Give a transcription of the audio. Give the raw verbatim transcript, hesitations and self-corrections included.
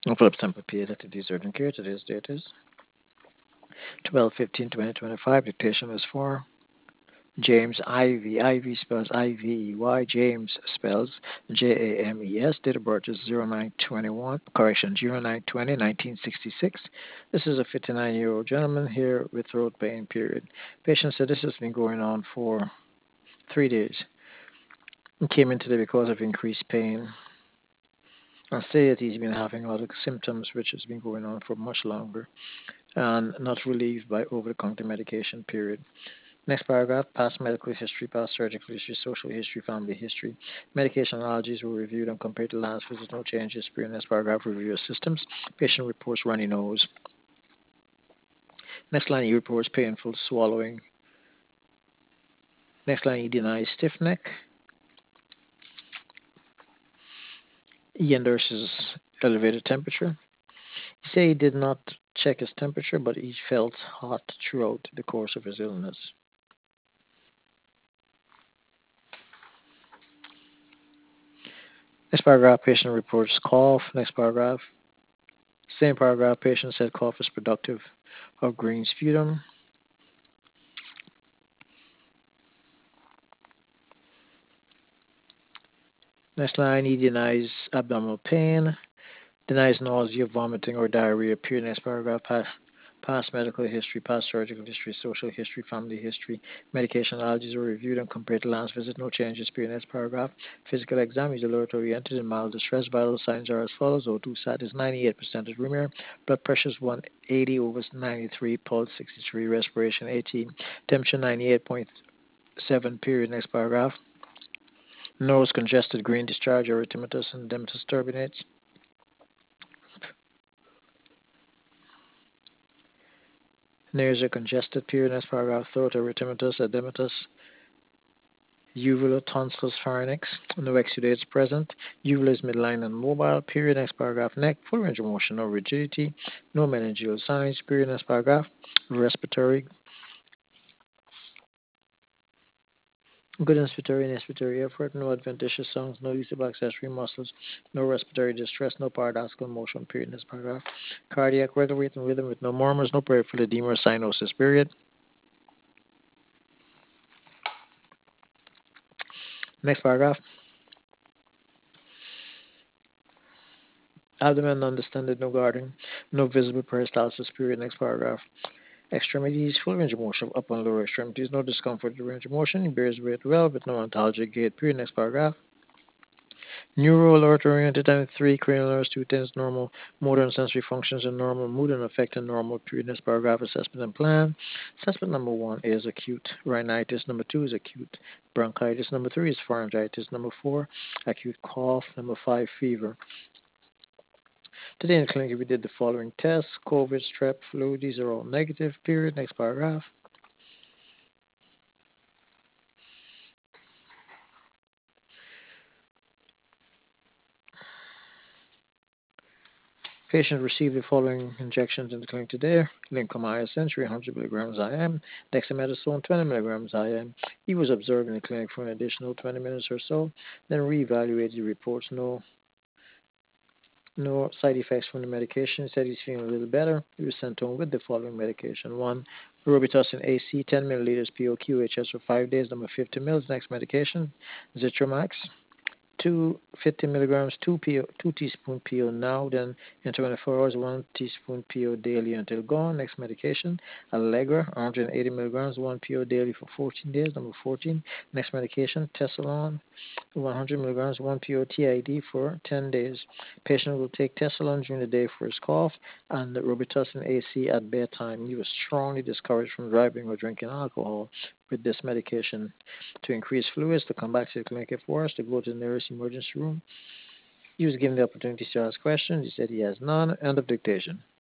Philip Temple P A that it is urgent care. Today's date is twelve fifteen twenty twenty-five. Dictation is for James Ivy. Ivy spells I V E Y. James spells J A M E S. Date of birth is zero nine twenty-one. Correction, zero nine twenty nineteen sixty-six. This is a fifty-nine year old gentleman here with throat pain, period. Patient said this has been going on for three days. He came in today because of increased pain. And say that he's been having other symptoms which has been going on for much longer and not relieved by over the counter medication, period. Next paragraph, past medical history, past surgical history, social history, family history. Medication allergies were reviewed and compared to last visit, no changes. Period. Next paragraph, review your systems. Patient reports runny nose. Next line, he reports painful swallowing. Next line, he denies stiff neck. He endorses elevated temperature. He said he did not check his temperature, but he felt hot throughout the course of his illness. Next paragraph, patient reports cough. Next paragraph, same paragraph, patient said cough is productive of green sputum. Next line, he denies abdominal pain, denies nausea, vomiting, or diarrhea. Period. Next paragraph, past, past medical history, past surgical history, social history, family history, medication allergies were reviewed and compared to last visit. No changes. Period. Next paragraph, physical exam. He's alert oriented in mild distress. Vital signs are as follows: O two sat is ninety-eight percent at room air. Blood pressure is one eighty over ninety-three. Pulse sixty-three. Respiration eighteen. Temperature ninety-eight point seven. Period. Next paragraph. Nose congested, green discharge, erythematous, and edematous turbinates. Nares are congested, period. Next paragraph. Throat erythematous, edematous, uvula, tonsils, pharynx. No exudates present. Uvula is midline and mobile, period. Next paragraph. Neck, full range of motion, no rigidity. No meningeal signs, period. Next paragraph. Respiratory, good inspiratory and expiratory effort, no adventitious sounds, no use of accessory muscles, no respiratory distress, no paradoxical motion, period. Next paragraph. Cardiac regular rate and rhythm with no murmurs, no peripheral edema or cyanosis, period. Next paragraph. Abdomen undistended, no guarding, no visible peristalsis, period. Next paragraph. Extremities, full range of motion of upper and lower extremities, no discomfort in range of motion. He bears weight well with no ontologic gait, period. Next paragraph. Neural alert oriented time three, cranial nerves two tens normal, motor and sensory functions are normal, mood and affect are normal, period. Next paragraph, assessment and plan. Assessment number one is acute rhinitis, number two is acute bronchitis, number three is pharyngitis, number four, acute cough, number five, fever. Today in the clinic we did the following tests: COVID, strep, flu, these are all negative, period. Next paragraph. Patient received the following injections in the clinic today: lincomycin, three hundred milligrams I M, dexamethasone, twenty milligrams I M. He was observed in the clinic for an additional twenty minutes or so, then reevaluated the reports. No, no side effects from the medication. He said he's feeling a little better. He was sent home with the following medication: one, Robitussin A C, ten milliliters P O Q H S for five days, number fifty mils. Next medication, Zitromax, two fifty milligrams, two P O, two teaspoon P O now, then in twenty-four hours, one teaspoon P O daily until gone. Next medication, Allegra, one hundred eighty milligrams, one P O daily for fourteen days. Number fourteen. Next medication, Tessalon, one hundred milligrams, one P O T I D for ten days. Patient will take Tessalon during the day for his cough and Robitussin A C at bedtime. He was strongly discouraged from driving or drinking alcohol with this medication. To increase fluids, to come back to the clinic if worse, to go to the nearest emergency room. He was given the opportunity to ask questions. He said he has none. End of dictation.